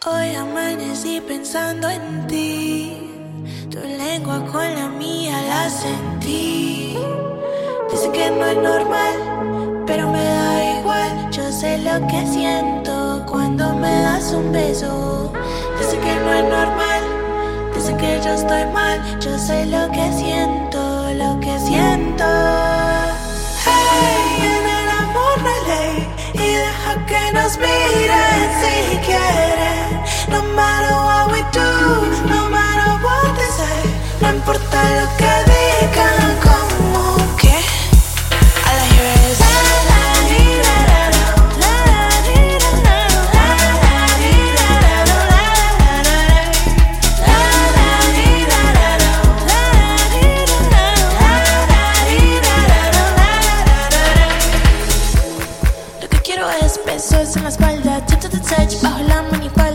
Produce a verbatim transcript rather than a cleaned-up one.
Hoy amanecí pensando en ti. Tu lengua con la mía la sentí. Dice que no es normal, pero me da igual. Yo sé lo que siento cuando me das un beso. Dice que no es normal, dice que yo estoy mal. Yo sé lo que siento, lo que siento. Hey, en el amor no hay ley, y deja que nos miren si quieren. No matter what we do, no matter what they say. No importa lo que digan, como que all I hear is la la di la la la, la la di la la la, la la di la la la, la la di la la la, la la di la la la, la di la la la. Lo que quiero es besos en la espalda, touch to the touch, bajo la mano igual.